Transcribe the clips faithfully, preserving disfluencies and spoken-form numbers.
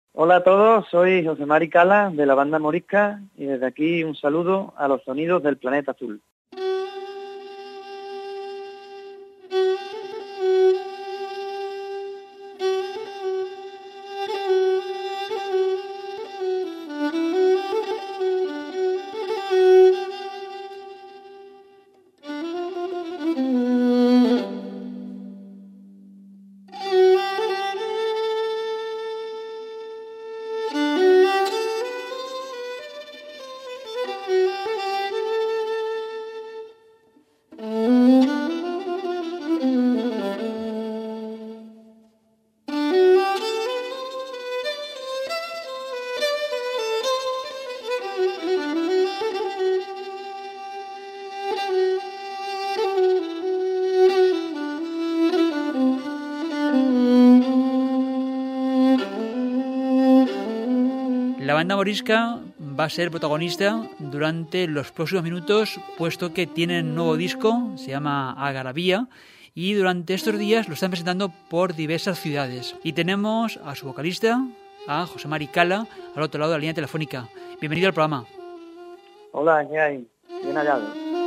Hola a todos, soy José Mari Cala de la banda Morisca y desde aquí un saludo a los sonidos del planeta azul. La banda Morisca va a ser protagonista durante los próximos minutos, puesto que tienen nuevo disco, se llama Algarabía, y durante estos días lo están presentando por diversas ciudades. Y tenemos a su vocalista, a José Mari Cala, al otro lado de la línea telefónica. Bienvenido al programa. Hola, ¿qué hay? Bien hallado.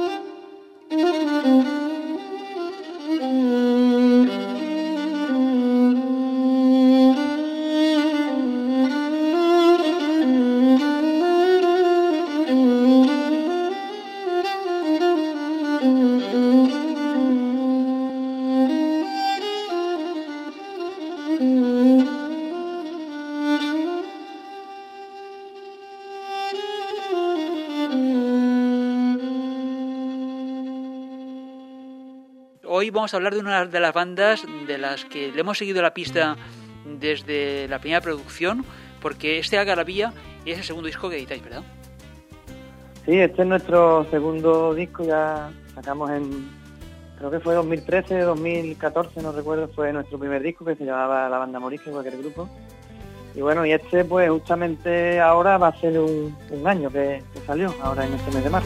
Hoy vamos a hablar de una de las bandas de las que le hemos seguido la pista desde la primera producción, porque este Algarabía es el segundo disco que editáis, ¿verdad? Sí, este es nuestro segundo disco, ya sacamos en, creo que fue dos mil trece, dos mil catorce, no recuerdo, fue nuestro primer disco que se llamaba La Banda Morisca, cualquier grupo. Y bueno, y este pues justamente ahora va a ser un, un año que, que salió, ahora en este mes de marzo.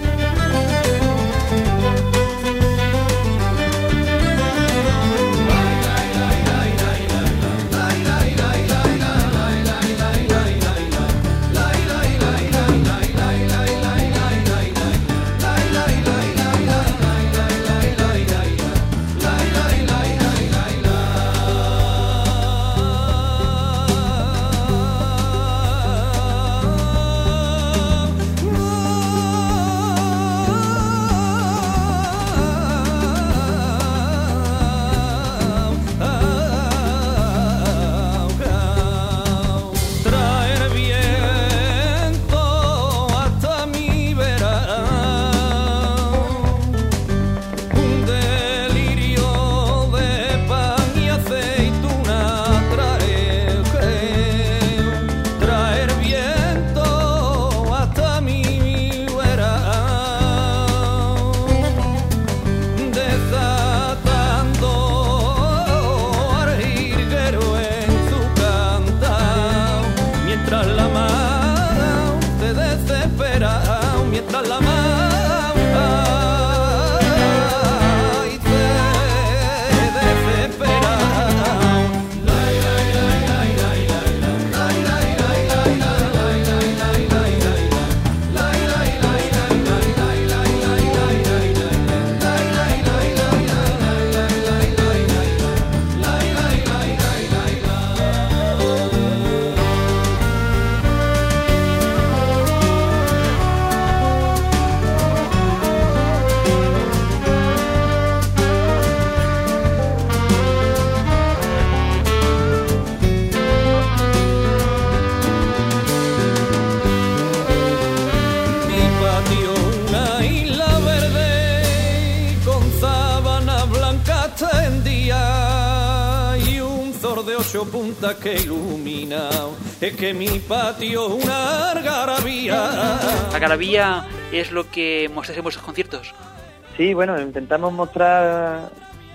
Punta que ilumina, es que mi patio es una algarabía. Algarabía es lo que mostráis en vuestros conciertos. Sí, bueno, intentamos mostrar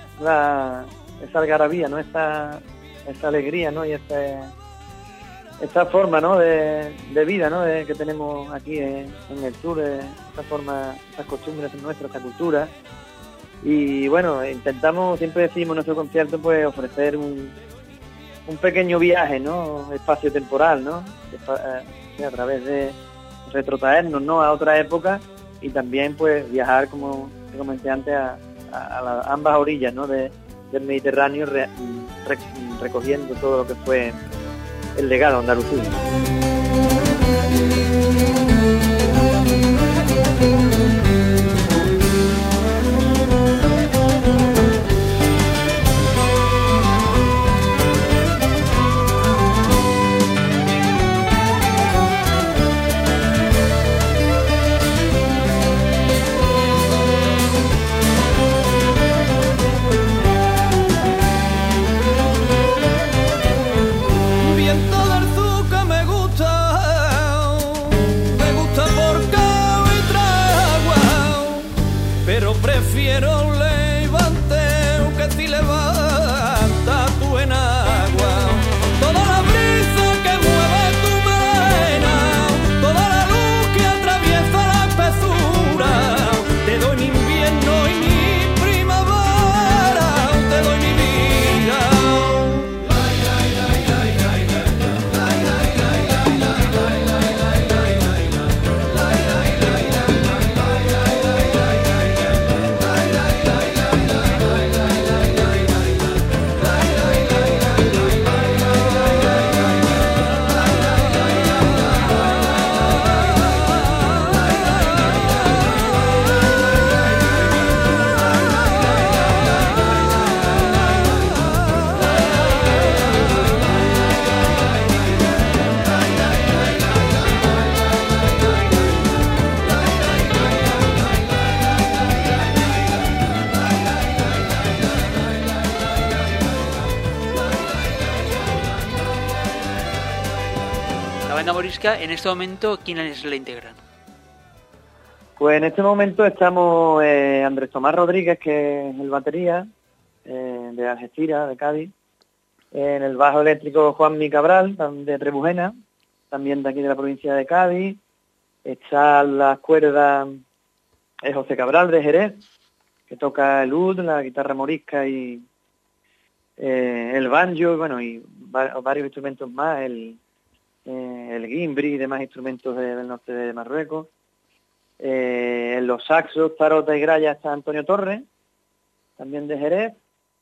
la, esa algarabía, ¿no? Esta, esta alegría, ¿no? Y este, esta forma, ¿no? de, de vida, ¿no? de, que tenemos aquí en, en el sur, de, esta forma, estas costumbres nuestras, esta cultura. Y bueno, intentamos, siempre decimos en nuestro concierto, pues ofrecer un un pequeño viaje, ¿no? Espacio-temporal, ¿no? Eh, a través de retrotraernos, ¿no? A otra época y también, pues, viajar, como te comenté antes, a, a, a las ambas orillas, ¿no? De, del Mediterráneo, re, re, recogiendo todo lo que fue el legado andaluz. Prefiero levanteo que si levanta tú en agua. Toda la brisa que mueve tu melena, toda la luz que atraviesa la espesura, te doy mi invierno y mi primavera, te doy mi vida. Morisca, en este momento, ¿quiénes la integran? Pues en este momento estamos eh, Andrés Tomás Rodríguez, que es el batería, eh, de Algeciras, de Cádiz. En el bajo eléctrico Juanmi Cabral, de Trebujena, también de aquí de la provincia de Cádiz. Está las cuerdas eh, José Cabral, de Jerez, que toca el ud, la guitarra morisca y eh, el banjo, bueno, y va- varios instrumentos más, el Eh, el gimbri y demás instrumentos de, del norte de Marruecos. Eh, en los saxos, tarota y gralla está Antonio Torres, también de Jerez.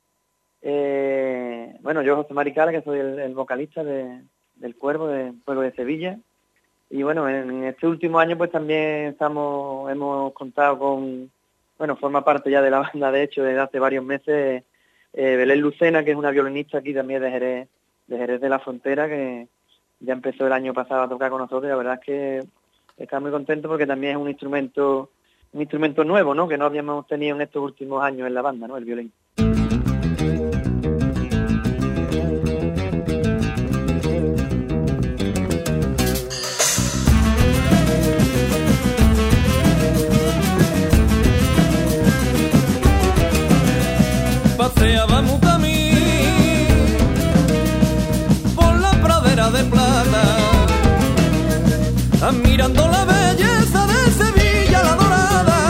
Eh, bueno, yo José Maricala, que soy el, el vocalista de, del Cuervo, del pueblo de Sevilla. Y bueno, en, en este último año pues también estamos hemos contado con, bueno, forma parte ya de la banda, de hecho, desde hace varios meses, eh, Belén Lucena, que es una violinista aquí también de Jerez, de Jerez de la Frontera, que ya empezó el año pasado a tocar con nosotros y la verdad es que está muy contento porque también es un instrumento un instrumento nuevo, ¿no? Que no habíamos tenido en estos últimos años en la banda, ¿no? El violín. Paseábamos también por la pradera de plata, admirando la belleza de Sevilla la dorada.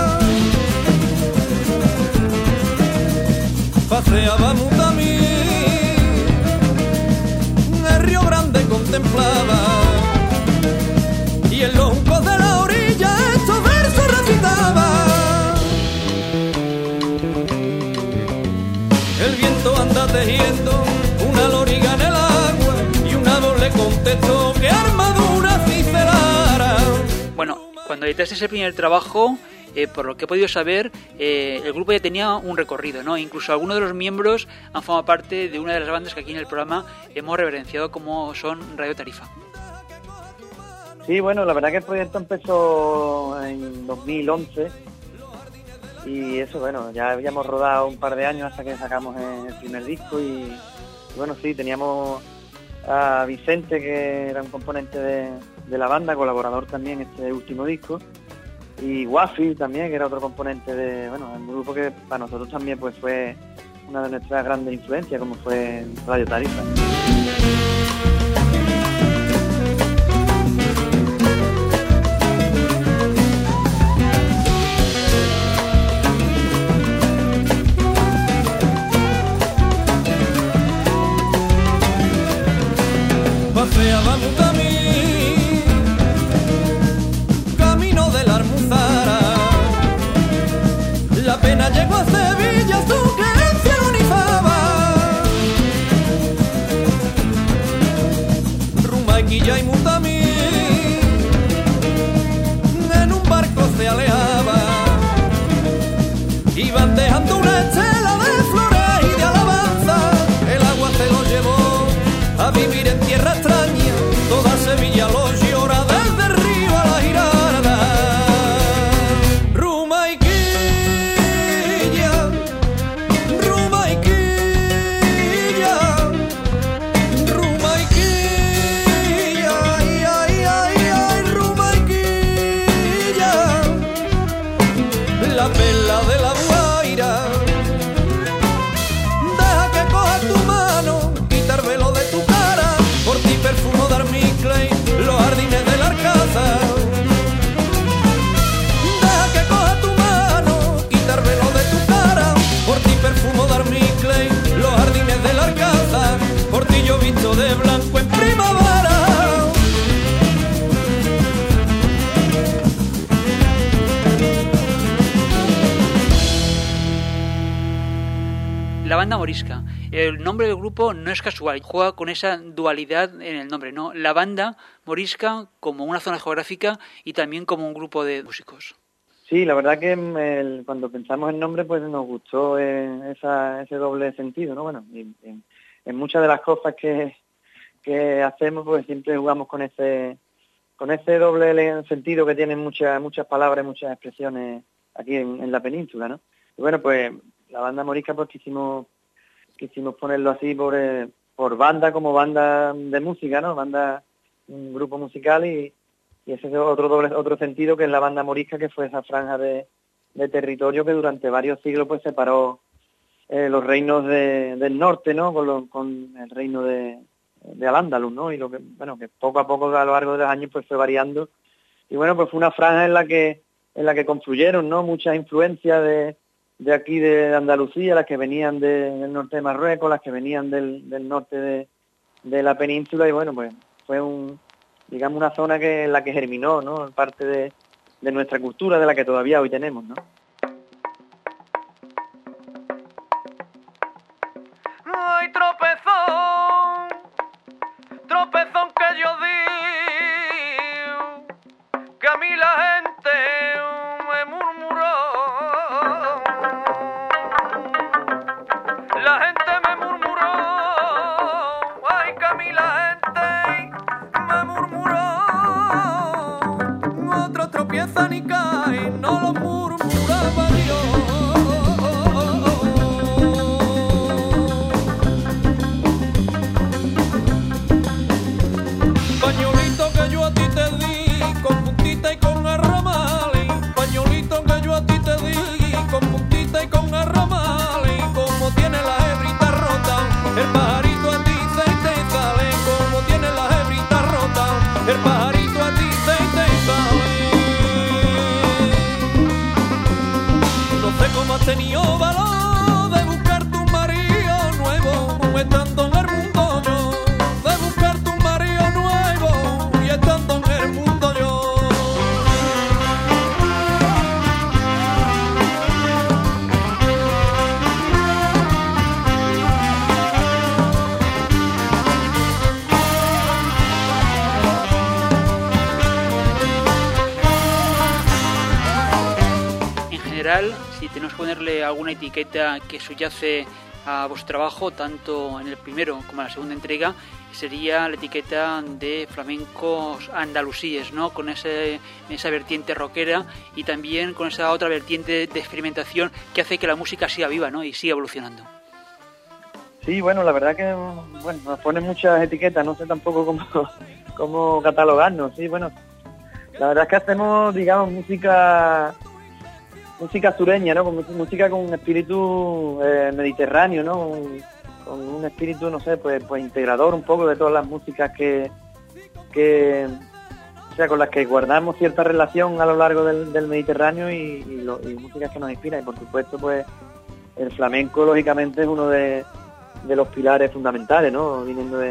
Paseábamos también, el Río Grande contemplaba, y en los juncos de la orilla estos versos recitaba. El viento anda tejiendo una loriga en el agua y una voz le contestó que armadura cicerara. Bueno, cuando editaste ese primer trabajo, eh, por lo que he podido saber, eh, el grupo ya tenía un recorrido, ¿no? Incluso algunos de los miembros han formado parte de una de las bandas que aquí en el programa hemos reverenciado, como son Radio Tarifa. Sí, bueno, la verdad que el proyecto empezó en dos mil once y eso, bueno, ya habíamos rodado un par de años hasta que sacamos el primer disco y, y bueno, sí, teníamos a Vicente, que era un componente de, de la banda, colaborador también en este último disco, y Wafi también, que era otro componente de, bueno, un grupo que para nosotros también pues fue una de nuestras grandes influencias, como fue Radio Tarifa. más fea vamos a mí, camino de la Almuzara. La pena llegó a Sevilla, su querencia unifaba. Rumaiquilla y Mutamí en un barco se aleaba. Iban dejando una estela de flores y de alabanza. El agua se los llevó a vivir en tierra extraña. Toda Sevilla los llora desde el río a la Girarda. Rumaiquilla, Rumaiquilla, Rumaiquilla, ay, ay, ay, ay, Rumaiquilla, la perla de la Guaira. Deja que coja tu mano, quita el velo de tu cara, por ti perfumo dar mi clay, los jardines del Alcázar. Deja que coja tu mano, quita el velo de tu cara, por ti perfumo dar mi clay, los jardines del Alcázar. Por ti yo visto de blanco en primavera. La banda morisca. El nombre del grupo no es casual, juega con esa dualidad en el nombre, ¿no? La banda morisca como una zona geográfica y también como un grupo de músicos. Sí, la verdad que el, cuando pensamos el nombre pues nos gustó eh, esa, ese doble sentido, ¿no? Bueno, y, en, en muchas de las cosas que, que hacemos pues siempre jugamos con ese con ese doble sentido que tienen muchas muchas palabras, muchas expresiones aquí en, en la península, ¿no? Y bueno, pues la banda morisca pues quisimos quisimos ponerlo así por eh, por banda, como banda de música, ¿no? Banda, un grupo musical, y, y ese es otro doble otro sentido, que es la banda morisca, que fue esa franja de, de territorio que durante varios siglos pues separó eh, los reinos de, del norte, ¿no? Con, lo, con el reino de, de Al-Ándalus, ¿no? Y lo que, bueno, que poco a poco a lo largo de los años pues fue variando. Y bueno, pues fue una franja en la que en la que confluyeron, ¿no? Muchas influencias de de aquí de Andalucía, las que venían de, del norte de Marruecos, las que venían del, del norte de, de la península, y bueno, pues fue un, digamos, una zona que en la que germinó, ¿no? Parte de, de nuestra cultura, de la que todavía hoy tenemos, ¿no? Ay, tropezón, tropezón que yo di, que a mí la gente me murmuró. La gente me murmuró, ay, que a mí la gente me murmuró. Otros tropiezan y caen, no lo murmuraba Dios. Pañolito que yo a ti te di, con puntita y con arramales. Pañolito que yo a ti te di, con puntita y con arramales. Como tiene la hebrita rota, el pajarito a ti se te sale. Como tiene la hebrita rota, el pajarito a ti se te sale. No sé cómo has tenido valor de buscar tu marido nuevo, estando en el mundo yo. De buscar tu marido nuevo y estando en el mundo yo. Si tenemos que ponerle alguna etiqueta que subyace a vuestro trabajo, tanto en el primero como en la segunda entrega, sería la etiqueta de flamencos andalusíes, ¿no? Con ese, esa vertiente rockera y también con esa otra vertiente de experimentación que hace que la música siga viva, ¿no? Y siga evolucionando. Sí, bueno, la verdad que bueno, nos ponen muchas etiquetas, no sé tampoco cómo, cómo catalogarnos. Sí, bueno, la verdad es que hacemos, digamos, música música sureña, ¿no? Con música con un espíritu eh, mediterráneo, ¿no? Un, con un espíritu, no sé, pues pues integrador un poco de todas las músicas que que o sea, con las que guardamos cierta relación a lo largo del, del Mediterráneo, y, y, lo, y músicas que nos inspiran. Y por supuesto, pues el flamenco lógicamente es uno de, de los pilares fundamentales, ¿no? Viniendo de,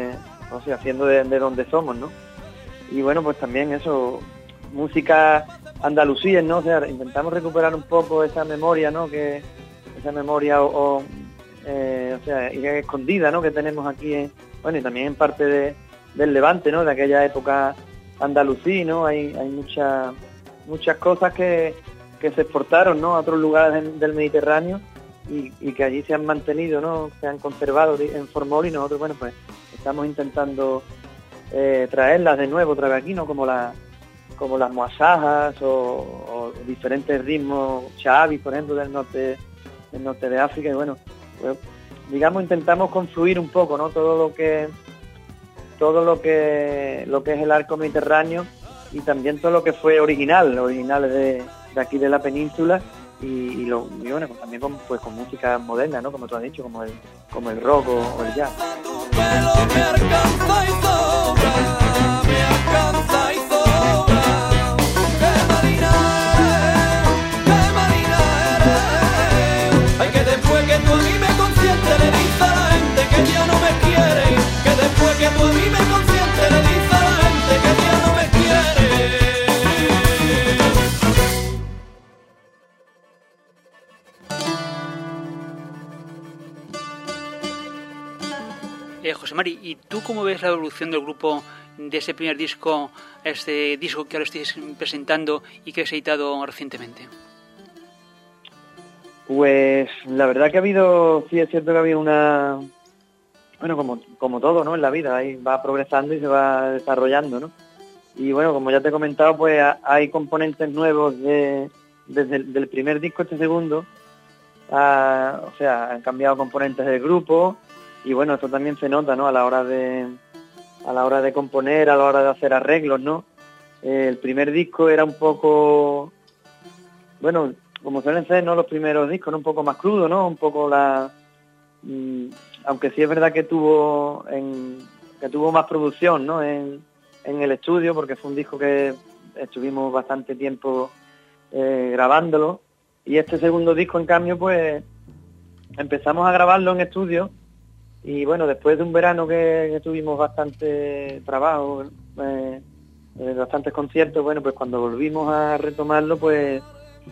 o sea, haciendo de, de donde somos, ¿no? Y bueno, pues también eso, música andalusí, ¿no? O sea, intentamos recuperar un poco esa memoria, ¿no? Que esa memoria o, o, eh, o sea, escondida, ¿no? Que tenemos aquí, en, bueno, y también en parte de, del Levante, ¿no? De aquella época andalusí, ¿no? Hay, hay muchas muchas cosas que, que se exportaron, ¿no? A otros lugares del, del Mediterráneo y, y que allí se han mantenido, ¿no? Se han conservado en Formol y nosotros, bueno, pues estamos intentando eh, traerlas de nuevo otra vez aquí, ¿no? Como la como las moasajas o, o diferentes ritmos chavis, por ejemplo, del norte del norte de África. Y bueno, pues, digamos, intentamos confluir un poco, ¿no? Todo lo que todo lo que lo que es el arco mediterráneo y también todo lo que fue original, original de, de aquí de la península y, y, lo, y bueno, pues también con, pues con música moderna, ¿no? Como tú has dicho, como el como el rock o, o el jazz. Que tú a mí me consientes, le dices a la gente que ya no me quiere. Eh, José Mari, ¿y tú cómo ves la evolución del grupo de ese primer disco a este disco que ahora estáis presentando y que has editado recientemente? Pues la verdad que ha habido, sí es cierto que ha habido una... Bueno, como, como todo, ¿no? En la vida, ahí va progresando y se va desarrollando, ¿no? Y bueno, como ya te he comentado, pues hay componentes nuevos de, desde el del primer disco a este segundo. A, o sea, han cambiado componentes del grupo y bueno, esto también se nota, ¿no? A la hora de a la hora de componer, a la hora de hacer arreglos, ¿no? Eh, el primer disco era un poco, bueno, como suelen ser, ¿no? Los primeros discos, ¿no? Un poco más crudo, ¿no? Un poco la... Mmm, aunque sí es verdad que tuvo en, que tuvo más producción, ¿no? En, en el estudio, porque fue un disco que estuvimos bastante tiempo eh, grabándolo. Y este segundo disco, en cambio, pues empezamos a grabarlo en estudio. Y bueno, después de un verano que, que tuvimos bastante trabajo, eh, eh, bastantes conciertos, bueno, pues cuando volvimos a retomarlo, pues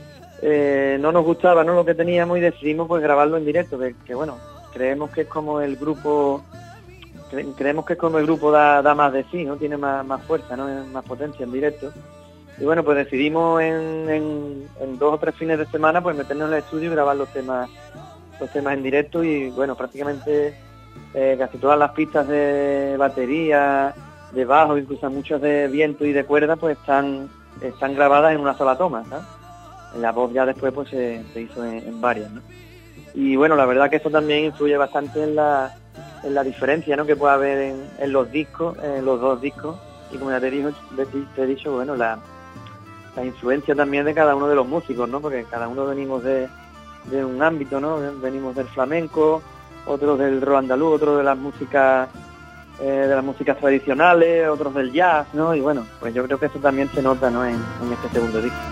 eh, no nos gustaba, ¿no? Lo que teníamos y decidimos pues grabarlo en directo, que, que bueno, creemos que es como el grupo cre, creemos que es como el grupo da, da más de sí, ¿no? Tiene más, más fuerza, ¿no? Más potencia en directo. Y bueno, pues decidimos en, en, en dos o tres fines de semana pues meternos en el estudio y grabar los temas los temas en directo y bueno, prácticamente eh, casi todas las pistas de batería, de bajo, incluso muchas de viento y de cuerda pues están están grabadas en una sola toma, ¿sabes? La voz ya después pues se, se hizo en, en varias, ¿no? Y bueno, la verdad que eso también influye bastante en la, en la diferencia, ¿no? Que puede haber en, en los discos, en los dos discos. Y como ya te, dijo, te he dicho, bueno, la, la influencia también de cada uno de los músicos, ¿no? Porque cada uno venimos de, de un ámbito, ¿no? Venimos del flamenco, otros del rock andaluz, otros de las músicas eh, de las músicas tradicionales, otros del jazz, ¿no? Y bueno, pues yo creo que eso también se nota, ¿no? En, en este segundo disco.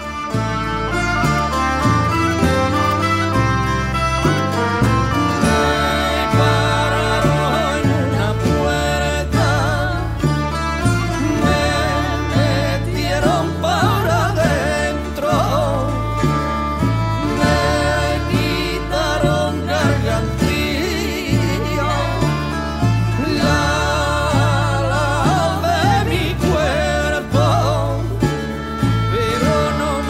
no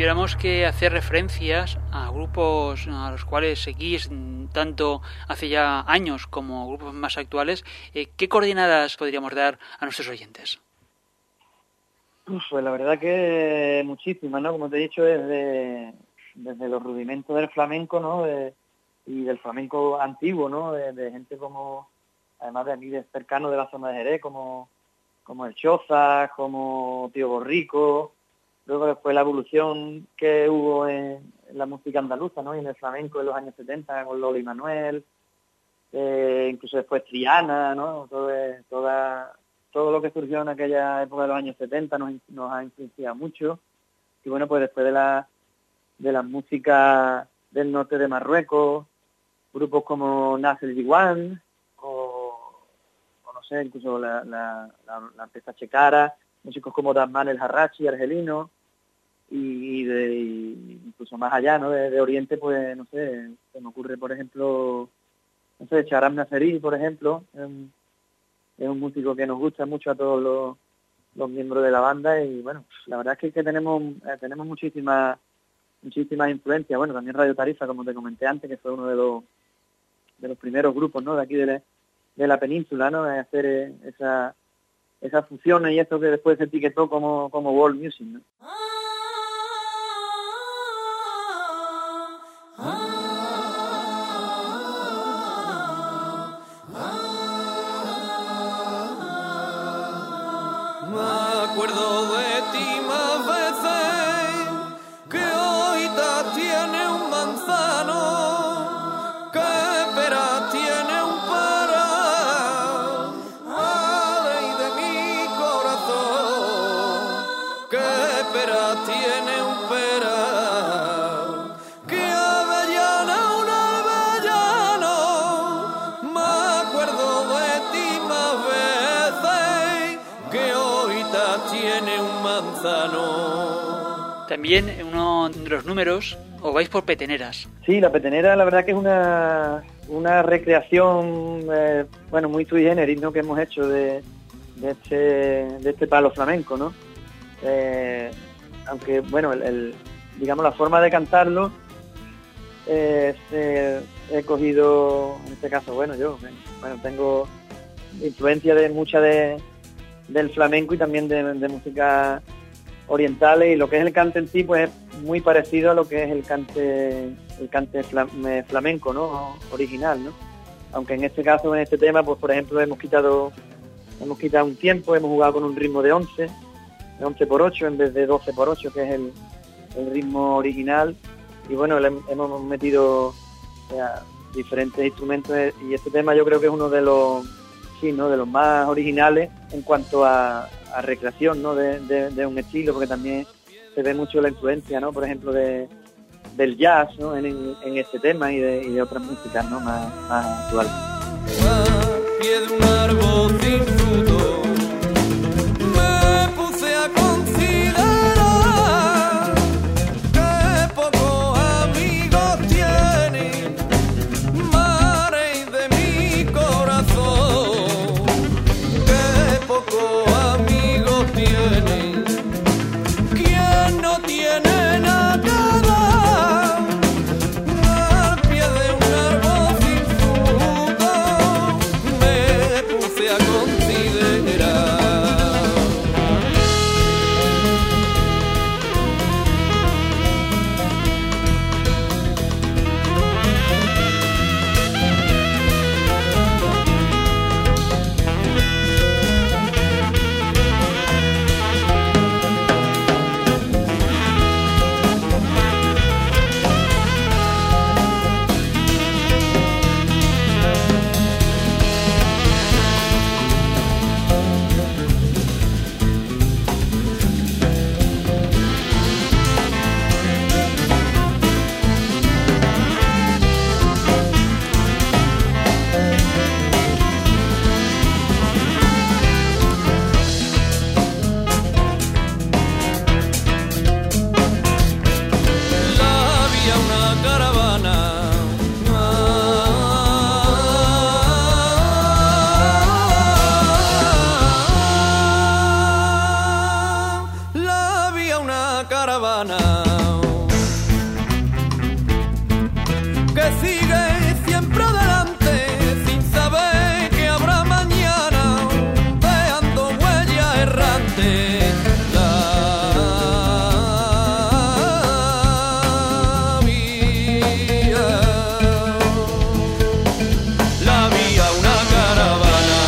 tuviéramos que hacer referencias a grupos a los cuales seguís tanto hace ya años como grupos más actuales, eh, ¿qué coordenadas podríamos dar a nuestros oyentes? Pues la verdad que muchísimas, ¿no? Como te he dicho, desde, desde los rudimentos del flamenco, ¿no? De, y del flamenco antiguo, ¿no? De, de gente como, además de aquí, de cercano de la zona de Jerez, como, como el Choza, como Tío Borrico. Luego después la evolución que hubo en, en la música andaluza, ¿no? Y en el flamenco en los años setenta con Lola y Manuel, eh, incluso después Triana, ¿no? Todo, toda, todo lo que surgió en aquella época de los años setenta nos, nos ha influenciado mucho. Y bueno, pues después de la de la música del norte de Marruecos, grupos como Nasser Diwan, o, o no sé, incluso la, la, la, la Orquesta Checara, músicos como Dahman el Harrachi, argelino, y, de, y incluso más allá, ¿no? De, de Oriente, pues, no sé, se me ocurre, por ejemplo, no sé, Charam Nasserí, por ejemplo, es un, es un músico que nos gusta mucho a todos los, los miembros de la banda, y bueno, la verdad es que, que tenemos eh, tenemos muchísimas muchísimas influencias. Bueno, también Radio Tarifa, como te comenté antes, que fue uno de los de los primeros grupos, ¿no? De aquí de la, de la península, ¿no? De hacer eh, esa esas fusiones y eso que después se etiquetó como, como world music, ¿no? Me acuerdo de ti más veces que hoy te tiene un manzano, que espera tiene un parado, ay de mi corazón, que espera tiene un perao, que avellana un avellano. Me acuerdo de ti más veces que hoy te tiene un manzano. También en uno de los números os vais por peteneras. Sí, la petenera la verdad que es una, una recreación, eh, bueno, muy sui generis, ¿no? Que hemos hecho de, de, este, de este palo flamenco, ¿no? Eh, aunque, bueno, el, el, digamos, la forma de cantarlo, eh, eh, he cogido, en este caso, bueno, yo, bueno, tengo influencia de mucha de del flamenco y también de, de música orientales, y lo que es el cante en sí pues es muy parecido a lo que es el cante el cante flamenco, ¿no? Original, ¿no? Aunque en este caso, en este tema, pues por ejemplo hemos quitado hemos quitado un tiempo, hemos jugado con un ritmo de once, de once por ocho en vez de doce por ocho, que es el, el ritmo original, y bueno, le hemos metido, o sea, diferentes instrumentos, y este tema yo creo que es uno de los sí, ¿no? de los más originales en cuanto a, a recreación, ¿no? De, de, de un estilo, porque también se ve mucho la influencia, ¿no? Por ejemplo, de del jazz, ¿no? En, en este tema y de, y de otras músicas, ¿no? Más, más actuales. A pie de un árbol sin fruto, me puse a considerar que pocos amigos tienen, mares de mi corazón, que pocos amigos tienen, quien no tiene nada. Al pie de un árbol sin fruto, que sigue siempre adelante, sin saber que habrá mañana, dejando huella errante. La vía, la vía una caravana,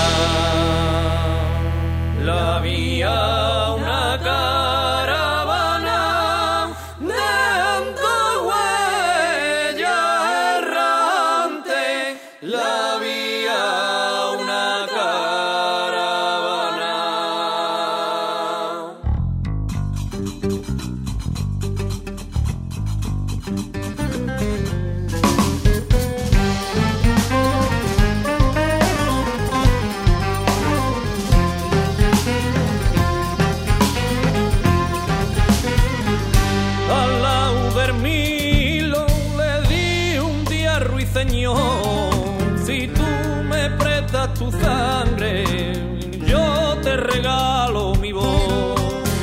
la vía una caravana, dejando huella errante. La vía una caravana. Al Laudermilo le di un día ruiseñor, si tú me prestas tu sangre, yo te regalo mi voz.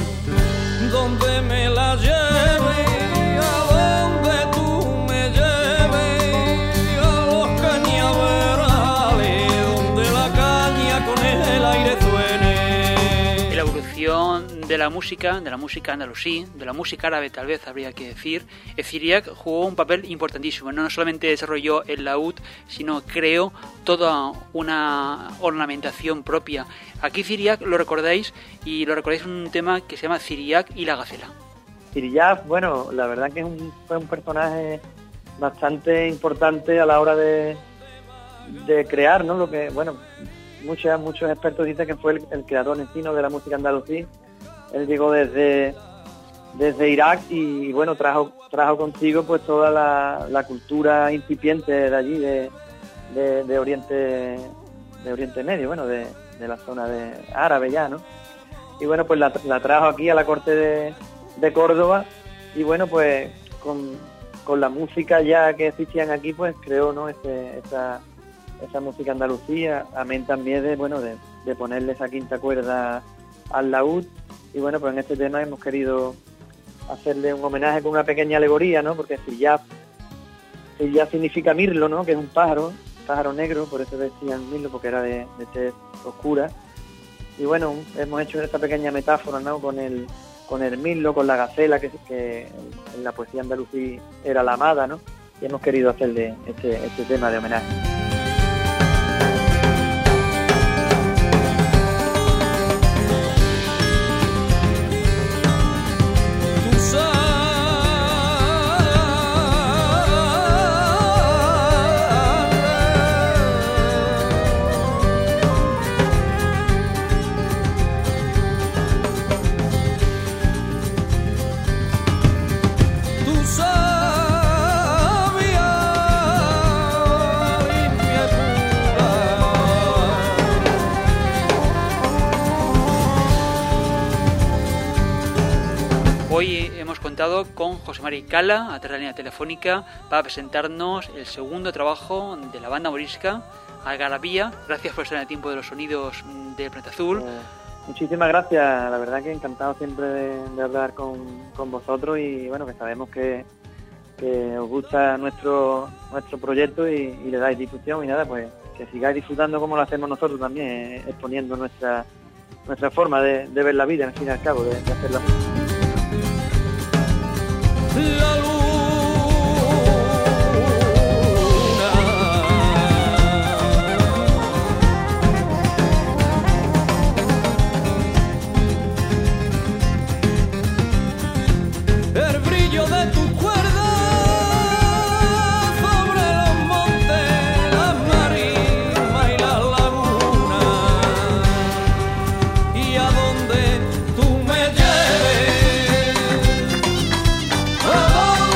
Donde me la lleve, a donde tú me lleves, a los cañaverales, donde la caña con el aire suene. La evolución de la música, de la música andalusí, de la música árabe tal vez habría que decir, Ciriac jugó un papel importantísimo. No solamente desarrolló el laúd, sino creó toda una ornamentación propia. Aquí Ciriac lo recordáis, y lo recordáis en un tema que se llama Ciriac y la gacela. Ciriac, bueno, la verdad que es un, fue un personaje bastante importante a la hora de, de crear, ¿no? Lo que, bueno, muchos muchos expertos dicen que fue el, el creador en sí, ¿no?, de la música andalusí. Él llegó desde desde Irak y, bueno, trajo trajo consigo pues toda la, la cultura incipiente de allí, de, de, de Oriente de Oriente Medio, bueno, de, de la zona de árabe ya, ¿no? Y bueno, pues la, la trajo aquí a la corte de, de Córdoba y, bueno, pues con, con la música ya que existían aquí, pues creó, ¿no?, ese, esa esa música andalucía, amén también de, bueno, de, de ponerle esa quinta cuerda al laúd. Y bueno, pues en este tema hemos querido hacerle un homenaje con una pequeña alegoría, ¿no? Porque Ciriac, Ciriac significa mirlo, ¿no?, que es un pájaro, pájaro negro, por eso decían mirlo, porque era de, de tez oscura. Y bueno, hemos hecho esta pequeña metáfora, ¿no?, con el con el mirlo, con la gacela, que, que en la poesía andalusí era la amada, ¿no? Y hemos querido hacerle este, este tema de homenaje. Hoy hemos contado con José Mari Cala, a través de la línea telefónica, para presentarnos el segundo trabajo de la banda morisca, Algarabía. Gracias por estar en el tiempo de los sonidos del Planeta Azul. Eh, muchísimas gracias, la verdad que encantado siempre de, de hablar con, con vosotros, y bueno, que sabemos que, que os gusta nuestro nuestro proyecto y, y le dais difusión, y nada, pues que sigáis disfrutando como lo hacemos nosotros también, eh, exponiendo nuestra nuestra forma de, de ver la vida, al fin y al cabo, de, de hacer la música. La luna el brillo de tu cuerda sobre los montes, las marismas y las lagunas, y a donde tú me lleves, a donde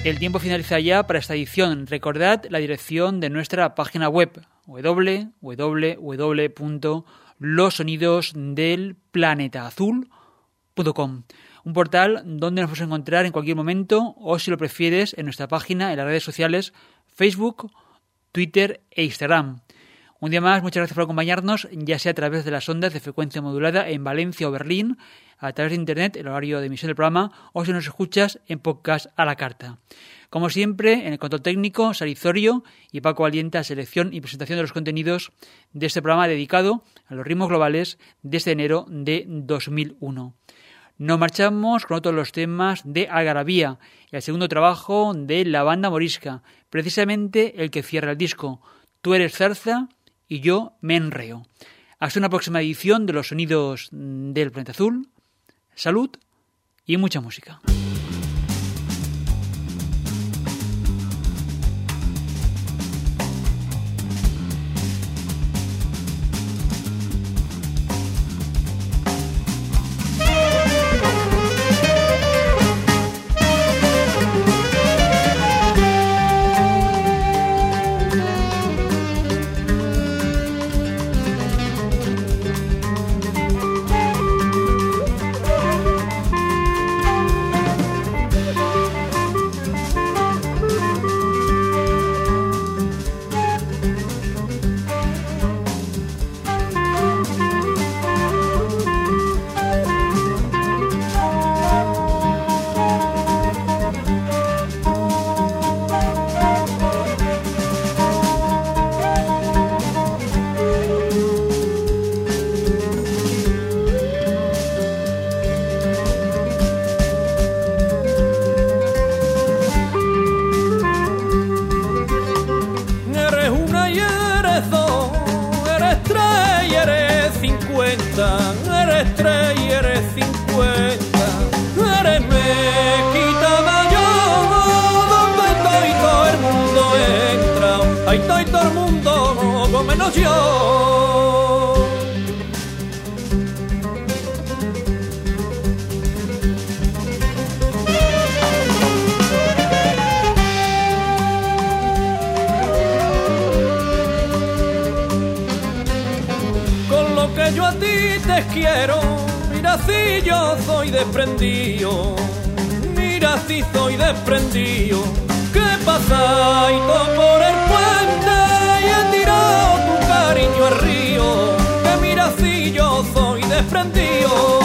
El tiempo finaliza ya para esta edición. Recordad la dirección de nuestra página web doble u doble u doble u punto los sonidos del planeta azul punto com, un portal donde nos podemos encontrar en cualquier momento o, si lo prefieres, en nuestra página en las redes sociales Facebook, Twitter e Instagram. Un día más, muchas gracias por acompañarnos, ya sea a través de las ondas de frecuencia modulada en Valencia o Berlín, a través de Internet, el horario de emisión del programa, o si nos escuchas en podcast a la carta. Como siempre, en el control técnico, Sarizorio y Paco Valienta, selección y presentación de los contenidos de este programa dedicado a los ritmos globales desde enero de dos mil uno. Nos marchamos con otros los temas de Algarabía, el segundo trabajo de la banda morisca, precisamente el que cierra el disco. Tú eres zarza y yo me enreo. Hasta una próxima edición de los sonidos del planeta azul. Salud y mucha música. Quiero, mira si yo soy desprendido, mira si soy desprendido. ¿Qué pasa? Y todo por el puente y he tirado tu cariño al río. Que mira si yo soy desprendido.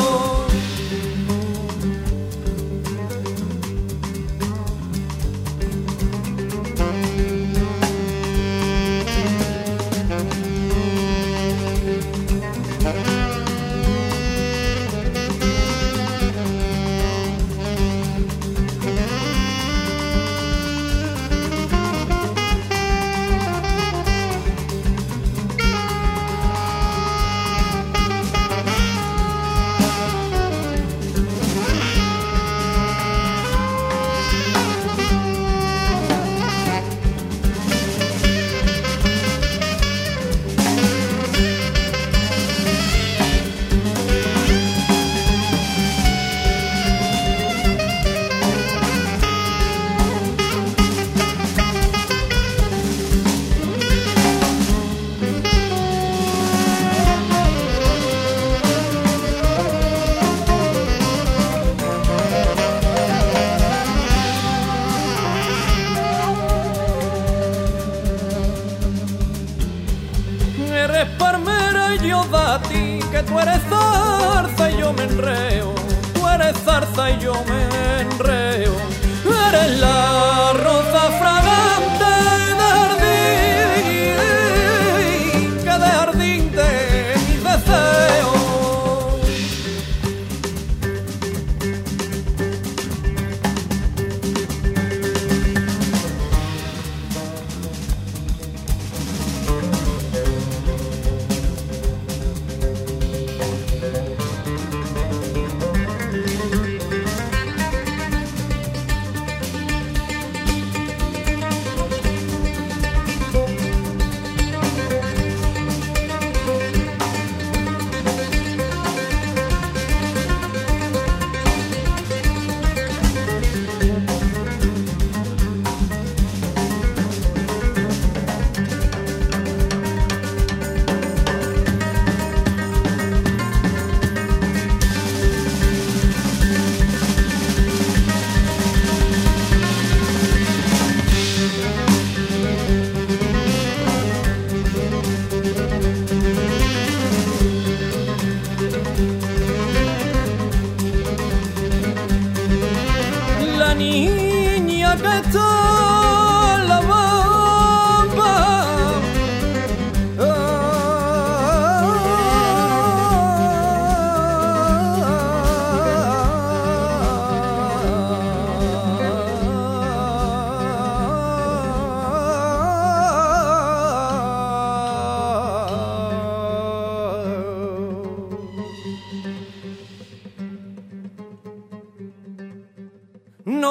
Que tú eres zarza y yo me enreo, tú eres zarza y yo me enreo. Eres la rosa fragante de jardín, que de jardín de mis deseos.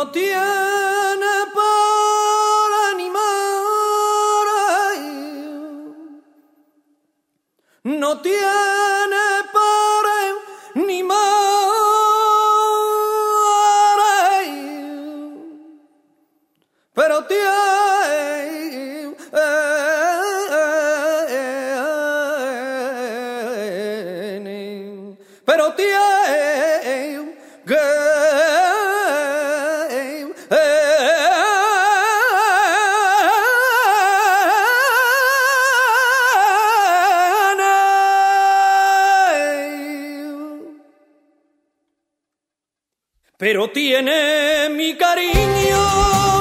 no tiene para animar, no tiene para ni mar, pero tiene, pero tiene que pero tiene mi cariño.